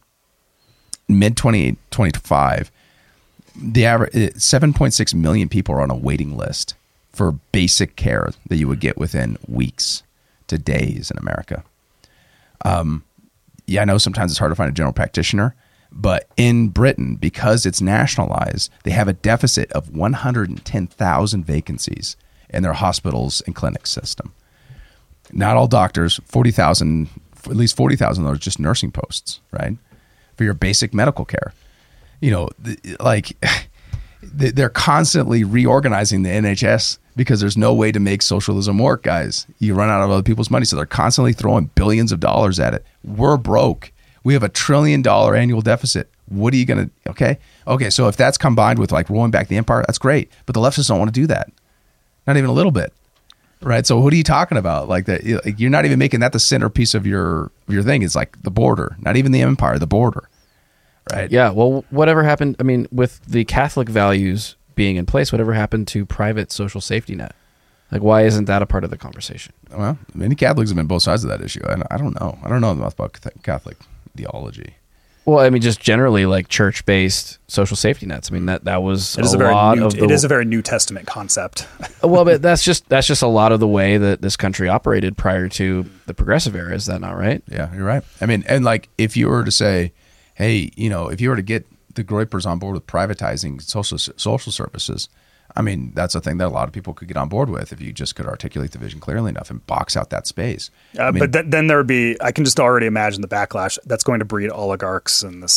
mid twenty twenty-five, the average seven point six million people are on a waiting list for basic care that you would get within weeks to days in America. Um, yeah, I know sometimes it's hard to find a general practitioner. But in Britain, because it's nationalized, they have a deficit of one hundred ten thousand vacancies in their hospitals and clinic system. Not all doctors, forty thousand, at least forty thousand are just nursing posts, right? For your basic medical care. You know, like they're constantly reorganizing the N H S because there's no way to make socialism work, guys. You run out of other people's money. So they're constantly throwing billions of dollars at it. We're broke. We have a trillion dollar annual deficit. What are you going to, okay? Okay, so if that's combined with like rolling back the empire, that's great. But the leftists don't want to do that. Not even a little bit, right? So what are you talking about? Like that, you're not even making that the centerpiece of your of your thing. It's like the border, not even the empire, the border, right? Yeah, well, whatever happened, I mean, with the Catholic values being in place, whatever happened to private social safety net? Like, why isn't that a part of the conversation? Well, many Catholics have been both sides of that issue. I, I don't know. I don't know enough about Catholic theology. Well, I mean, just generally like church-based social safety nets. I mean, that that was it is a, a very lot new, of the, it is a very New Testament concept. Well, but that's just that's just a lot of the way that this country operated prior to the progressive era. Is that not right? Yeah, you're right. I mean, and like if you were to say, hey, you know, if you were to get the Groypers on board with privatizing social social services, I mean, that's a thing that a lot of people could get on board with if you just could articulate the vision clearly enough and box out that space. Uh, I mean, but th- then there would be, I can just already imagine the backlash that's going to breed oligarchs and this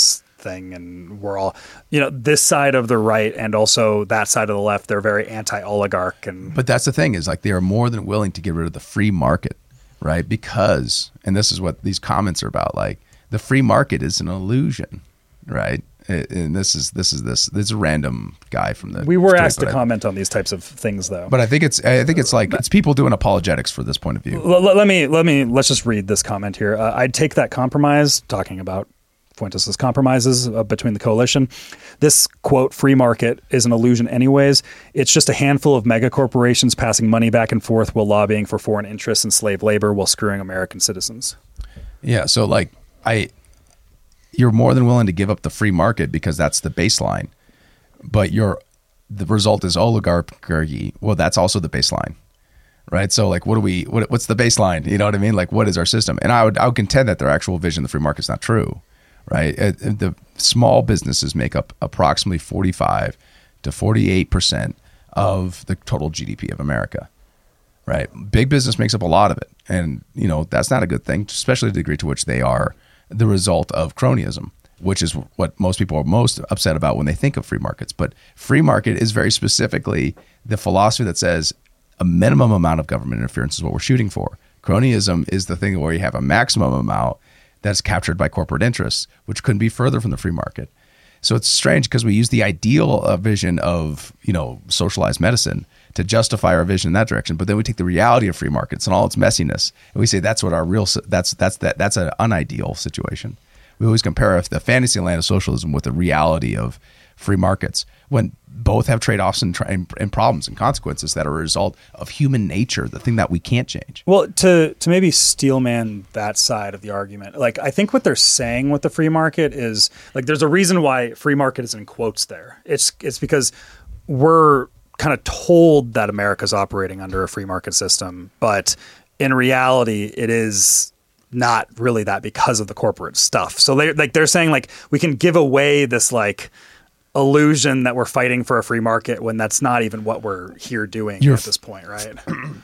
thing, and we're all, you know, this side of the right and also that side of the left, they're very anti-oligarch. And But that's the thing is like they are more than willing to get rid of the free market, right? Because, and this is what these comments are about, like the free market is an illusion, right? And this is this is this this is a random guy from the. We were street, asked to but I- comment on these types of things, though. But I think it's I think it's like it's people doing apologetics for this point of view. L- let me let me let's just read this comment here. Uh, I'd take that compromise, talking about Fuentes' compromises uh, between the coalition. This quote, free market is an illusion anyways. It's just a handful of mega corporations passing money back and forth while lobbying for foreign interests and slave labor while screwing American citizens. Yeah, so like I, you're more than willing to give up the free market because that's the baseline, but you're the result is oligarchy. Well, that's also the baseline, right? So like, what do we? What, what's the baseline? You know what I mean? Like, what is our system? And I would I would contend that their actual vision of the free market is not true, right? Uh, the small businesses make up approximately forty-five to forty-eight percent of the total G D P of America. Right. Big business makes up a lot of it. And, you know, that's not a good thing, especially the degree to which they are the result of cronyism, which is what most people are most upset about when they think of free markets. But free market is very specifically the philosophy that says a minimum amount of government interference is what we're shooting for. Cronyism is the thing where you have a maximum amount that's captured by corporate interests, which couldn't be further from the free market. So it's strange because we use the ideal uh, vision of, you know, socialized medicine to justify our vision in that direction, but then we take the reality of free markets and all its messiness, and we say that's what our real that's that's that that's an unideal situation. We always compare the fantasy land of socialism with the reality of free markets, when both have trade-offs and, and, and problems and consequences that are a result of human nature, the thing that we can't change. Well, to to maybe steelman that side of the argument, like I think what they're saying with the free market is like there's a reason why free market is in quotes there. It's it's because we're kind of told that America's operating under a free market system, but in reality, it is not really that because of the corporate stuff. So they like they're saying like we can give away this like illusion that we're fighting for a free market when that's not even what we're here doing You're at this point, right?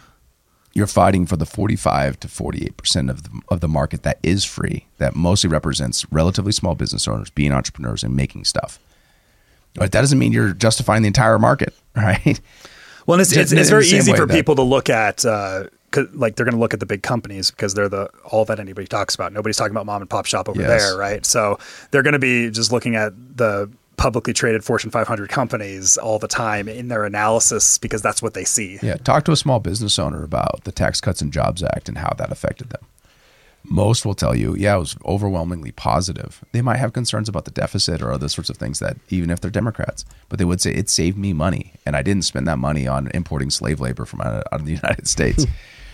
You're fighting for the forty-five to forty-eight percent of the, of the market that is free, that mostly represents relatively small business owners being entrepreneurs and making stuff. But that doesn't mean you're justifying the entire market, right? Well, and it's, it's, it's In the very same easy way for that- people to look at, uh, 'cause, like they're going to look at the big companies because they're the all that anybody talks about. Nobody's talking about mom and pop shop over Yes. there, right? So they're going to be just looking at the publicly traded Fortune five hundred companies all the time in their analysis because that's what they see. Yeah, talk to a small business owner about the Tax Cuts and Jobs Act and how that affected them. Most will tell you, yeah, it was overwhelmingly positive. They might have concerns about the deficit or other sorts of things that, even if they're Democrats, but they would say it saved me money, and I didn't spend that money on importing slave labor from out of the United States.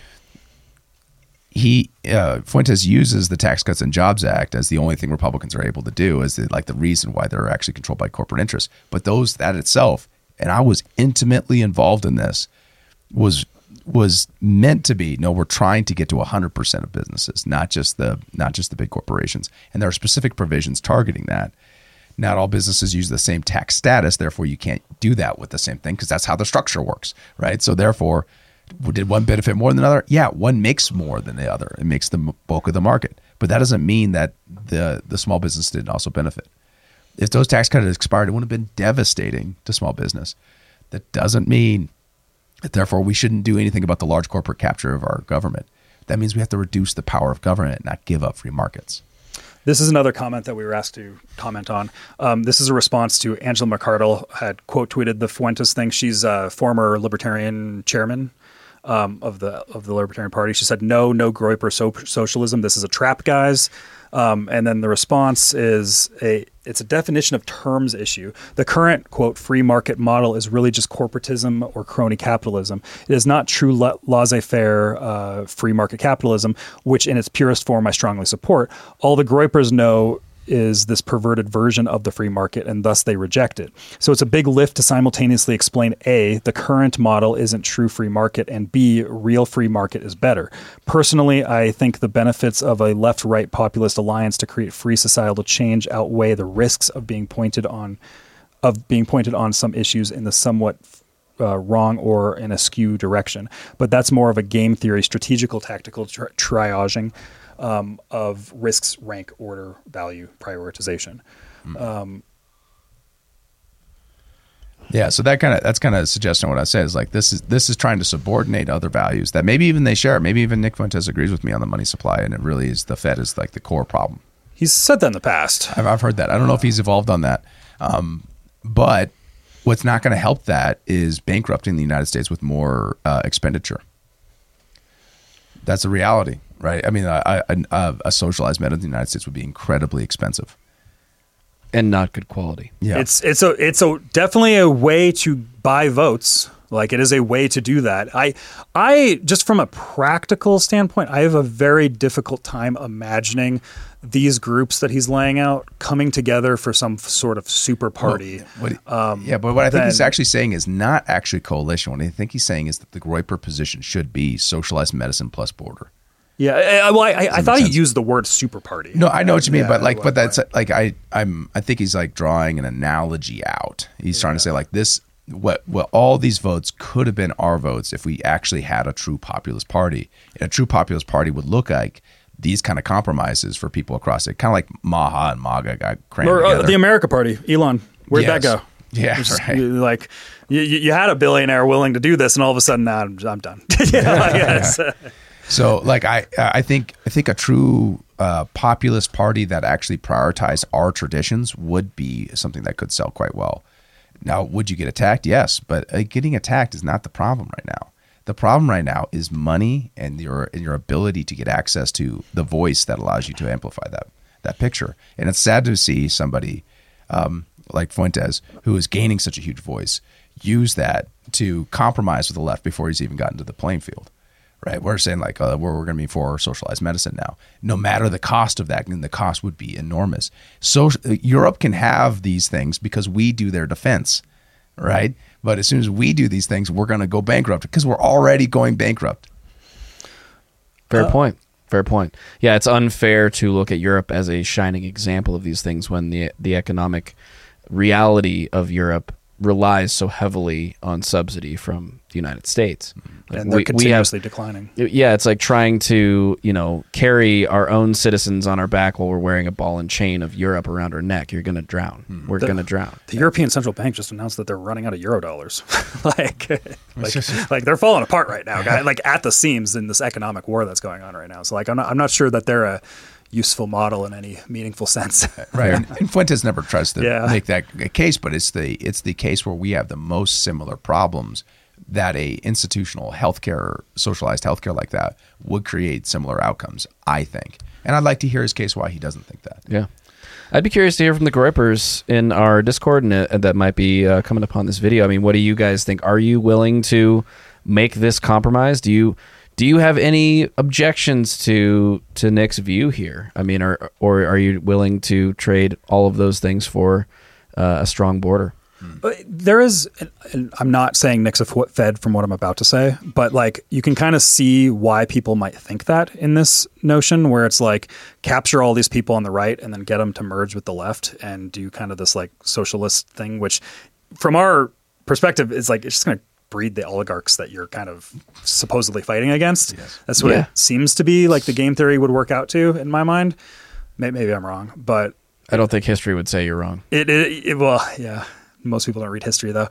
he uh, Fuentes uses the Tax Cuts and Jobs Act as the only thing Republicans are able to do, as the, like the reason why they're actually controlled by corporate interests. But those that itself, and I was intimately involved in this, was was meant to be, no, we're trying to get to one hundred percent of businesses, not just the not just the big corporations. And there are specific provisions targeting that. Not all businesses use the same tax status, therefore you can't do that with the same thing because that's how the structure works, right? So therefore, did one benefit more than another? Yeah, one makes more than the other. It makes the bulk of the market. But that doesn't mean that the, the small business didn't also benefit. If those tax cuts had expired, it would have been devastating to small business. That doesn't mean that therefore we shouldn't do anything about the large corporate capture of our government. That means we have to reduce the power of government, not give up free markets. This is another comment that we were asked to comment on. Um, this is a response to Angela McArdle had quote tweeted the Fuentes thing. She's a former Libertarian chairman um, of the of the Libertarian Party. She said, "No, no Groyper so- socialism. This is a trap, guys." Um, and then the response is a it's a definition of terms issue. The current, quote, free market model is really just corporatism or crony capitalism. It is not true la- laissez-faire uh, free market capitalism, which in its purest form I strongly support. All the Groypers know is this perverted version of the free market, and thus they reject it. So it's a big lift to simultaneously explain A, the current model isn't true free market, and B, real free market is better. Personally, I think the benefits of a left-right populist alliance to create free societal change outweigh the risks of being pointed on of being pointed on some issues in the somewhat Uh, wrong or in a skew direction. But that's more of a game theory, strategical, tactical tri- triaging. um, of risks, rank, order, value, prioritization. Um, Yeah, so that kind of that's kind of suggesting what I said is like this is this is trying to subordinate other values that maybe even they share. Maybe even Nick Fuentes agrees with me on the money supply, and it really is the Fed is like the core problem. he's said that in the past. I've, I've heard that. I don't know if he's evolved on that, um, but what's not going to help that is bankrupting the United States with more uh, expenditure. That's a reality, right? I mean, a, a, a socialized med in the United States would be incredibly expensive. And not good quality. Yeah, It's it's a it's a definitely a way to buy votes. Like it is a way to do that. I I just from a practical standpoint, I have a very difficult time imagining these groups that he's laying out coming together for some sort of super party. Well, what, um, yeah, but what I think he's then- actually saying is not actually coalition. What I think he's saying is that the Groyper position should be socialized medicine plus border. Yeah, I, well, I, I, I thought he sense. used the word super party. No, I know what you mean, Yeah, but like, at but one that's point. like I, I'm, I think he's like drawing an analogy out. He's trying to say like this, what, what all these votes could have been our votes if we actually had a true populist party. And a true populist party would look like these kind of compromises for people across it, kind of like Maha and MAGA got crammed Or uh, together. the America Party, Elon. Where'd that Yes. go? Yeah, It's just, right. you- like you, you you had a billionaire willing to do this, and all of a sudden, now I'm, I'm done. you know, like, it's, uh, So, like, I, I think, I think a true uh, populist party that actually prioritized our traditions would be something that could sell quite well. Now, would you get attacked? Yes, but uh, getting attacked is not the problem right now. The problem right now is money and your and your ability to get access to the voice that allows you to amplify that that picture. And it's sad to see somebody um, like Fuentes, who is gaining such a huge voice, use that to compromise with the left before he's even gotten to the playing field. Right, we're saying like uh, we're, we're going to be for socialized medicine now, no matter the cost of that, and the cost would be enormous. So Europe can have these things because we do their defense, right? But as soon as we do these things, we're going to go bankrupt because we're already going bankrupt. Fair Uh, point. Fair point. Yeah, it's unfair to look at Europe as a shining example of these things when the the economic reality of Europe relies so heavily on subsidy from the United States. Like and they're we- we have- continuously declining. Yeah, it's like trying to, you know, carry our own citizens on our back while we're wearing a ball and chain of Europe around our neck. You're going to drown. We're The- going to drown. The European Central Bank just announced that they're running out of euro dollars. like, like, like they're falling apart right now, guys. Like at the seams in this economic war that's going on right now. So, like, I'm not, I'm not sure that they're a useful model in any meaningful sense. Right, and, and Fuentes never tries to Yeah. make that a case, but it's the it's the case where we have the most similar problems that a institutional healthcare, socialized healthcare like that would create similar outcomes. I think, and I'd like to hear his case why he doesn't think that. Yeah. I'd be curious to hear from the Groypers in our Discord and uh, that might be uh, coming upon this video. I mean, what do you guys think? Are you willing to make this compromise? Do you do you have any objections to to Nick's view here? I mean, or or are you willing to trade all of those things for uh, a strong border? But there is, and I'm not saying Nick's a foot fed from what I'm about to say, but like you can kind of see why people might think that in this notion where it's like capture all these people on the right and then get them to merge with the left and do kind of this like socialist thing, which from our perspective is like, it's just going to breed the oligarchs that you're kind of supposedly fighting against. Yes. That's what Yeah. it seems to be like the game theory would work out to in my mind. Maybe, maybe I'm wrong, but I don't think history would say you're wrong. it, it, it well, yeah. Most people don't read history though.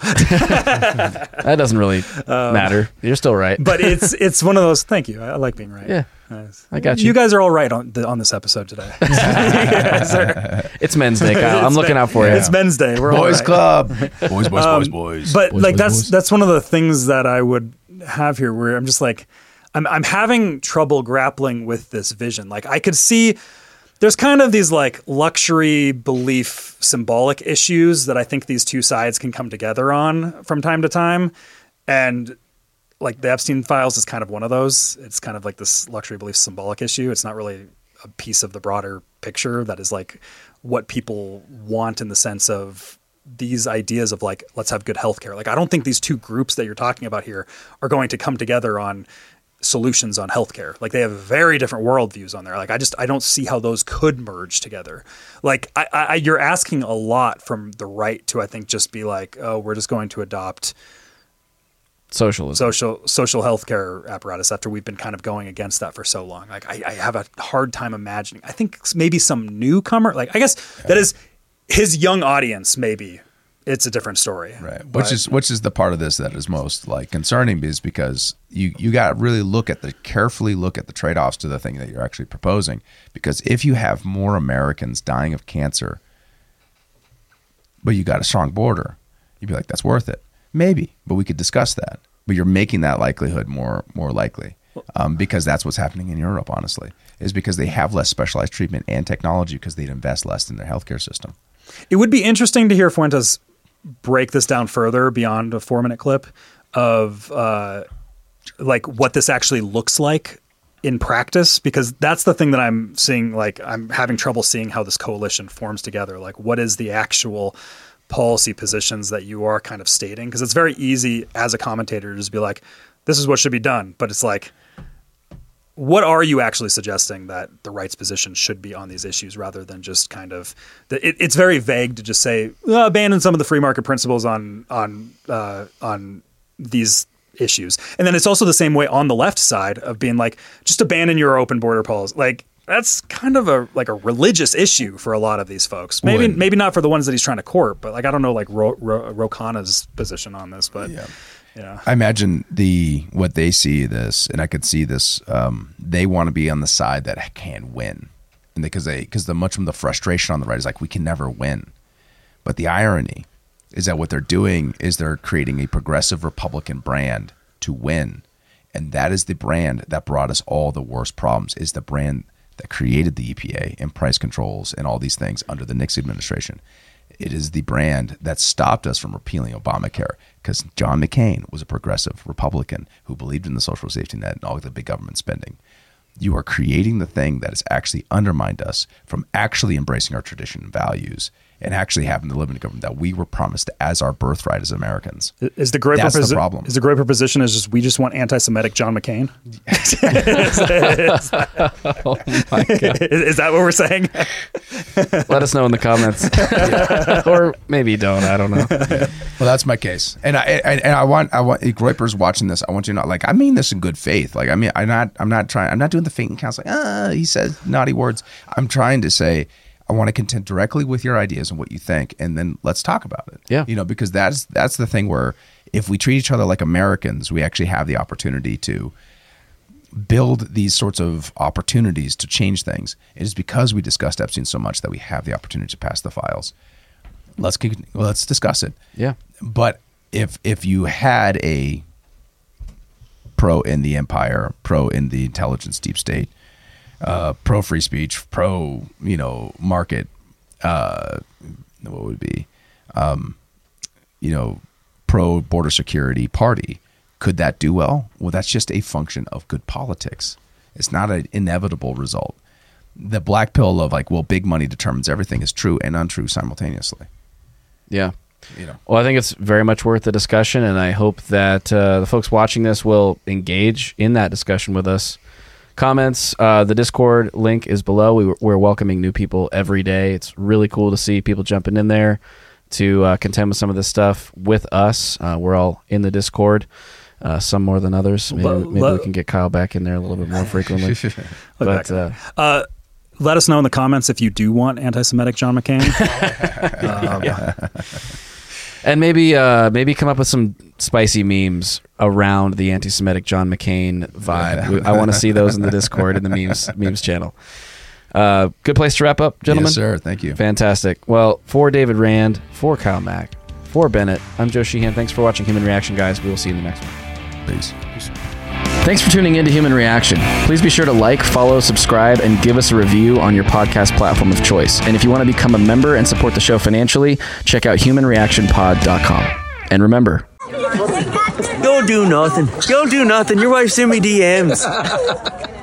That doesn't really matter. You're still right. But it's it's one of those. Thank you. I, I like being right. Yeah. Nice. I got you. You guys are all right on the, on this episode today. You guys are- It's Men's Day, Kyle. I'm It's looking Men- out for you. It's Men's Day. We're all Boys right. Club, boys, boys, Um, boys, boys. But Boys, like boys, that's boys. that's one of the things that I would have here, where I'm just like, I'm I'm having trouble grappling with this vision. Like I could see. There's kind of these like luxury belief symbolic issues that I think these two sides can come together on from time to time. And like the Epstein files is kind of one of those. It's kind of like this luxury belief symbolic issue. It's not really a piece of the broader picture that is like what people want in the sense of these ideas of like, let's have good healthcare. Like, I don't think these two groups that you're talking about here are going to come together on solutions on healthcare. Like they have very different worldviews on there. Like I just I don't see how those could merge together. Like I, I you're asking a lot from the right to I think just be like, oh, we're just going to adopt Socialism. social social healthcare apparatus after we've been kind of going against that for so long. Like I, I have a hard time imagining. I think maybe some newcomer, like I guess that is his young audience. Maybe it's a different story, right? But, Which is which is the part of this that is most like concerning, is because you you got to really look at the carefully look at the trade offs to the thing that you're actually proposing. Because if you have more Americans dying of cancer, but you got a strong border, you'd be like, that's worth it. Maybe, but we could discuss that. But you're making that likelihood more more likely, um, because that's what's happening in Europe, honestly, is because they have less specialized treatment and technology because they'd invest less in their healthcare system. It would be interesting to hear Fuentes break this down further beyond a four-minute clip of uh, like what this actually looks like in practice, because that's the thing that I'm seeing. Like I'm having trouble seeing how this coalition forms together. Like what is the actual policy positions that you are kind of stating, because it's very easy as a commentator to just be like, this is what should be done, but it's like, what are you actually suggesting that the right's position should be on these issues, rather than just kind of the, it, it's very vague to just say uh, abandon some of the free market principles on on uh, on these issues. And then it's also the same way on the left side of being like, just abandon your open border policy. Like that's kind of a like a religious issue for a lot of these folks. Maybe Would. maybe not for the ones that he's trying to court, but like I don't know like Ro, Ro, Ro Khanna's position on this, but Yeah. yeah. I imagine the what they see this, and I could see this. Um, they want to be on the side that can win, and because they because the much of the frustration on the right is like we can never win. But the irony is that what they're doing is they're creating a progressive Republican brand to win, and that is the brand that brought us all the worst problems. Is the brand that created the E P A and price controls and all these things under the Nixon administration. It is the brand that stopped us from repealing Obamacare, because John McCain was a progressive Republican who believed in the social safety net and all the big government spending. You are creating the thing that has actually undermined us from actually embracing our tradition and values and actually having to live in a government that we were promised as our birthright as Americans. Is the great That's the proposi- problem. Is the great proposition is just we just want anti-Semitic John McCain? is, is, Oh my God. is that what we're saying? Let us know in the comments. Or maybe don't. I don't know. Well, that's my case, and I and, and I want I want Groyper's watching this. I want you to know, like, I mean this in good faith. Like, I mean, I'm not I'm not trying. I'm not doing the faint counsel. Like, ah, he says naughty words. I'm trying to say, I want to contend directly with your ideas and what you think, and then let's talk about it. Yeah. You know, because that's that's the thing where if we treat each other like Americans, we actually have the opportunity to build these sorts of opportunities to change things. It is because we discussed Epstein so much that we have the opportunity to pass the files. Let's well, let's discuss it. Yeah. But if if you had a pro in the empire, pro in the intelligence deep state, uh, pro free speech, pro you know market, uh, what would it be, um, you know, pro border security party, could that do well? Well, that's just a function of good politics. It's not an inevitable result. The black pill of like, well, big money determines everything is true and untrue simultaneously. Yeah. You know. Well, I think it's very much worth the discussion, and I hope that uh, the folks watching this will engage in that discussion with us. Comments, uh, the Discord link is below. We, we're welcoming new people every day. It's really cool to see people jumping in there to uh, contend with some of this stuff with us. Uh, we're all in the Discord, uh, some more than others. Maybe, Lo- maybe lo- we can get Kyle back in there a little bit more frequently. But uh, Uh, let us know in the comments if you do want anti-Semitic John McCain. um, and maybe uh, maybe come up with some spicy memes around the anti-Semitic John McCain vibe. We- I want to see those in the Discord and the memes memes channel. Uh, good place to wrap up, gentlemen. Yes, sir. Thank you. Fantastic. Well, for David Rand, for Kyle Mack, for Bennett, I'm Joe Sheehan. Thanks for watching Human Reaction, guys. We will see you in the next one. Peace. Thanks for tuning in to Human Reaction. Please be sure to like, follow, subscribe, and give us a review on your podcast platform of choice. And if you want to become a member and support the show financially, check out human reaction pod dot com. And remember, Don't do nothing. Don't do nothing. Your wife sent me D Ms.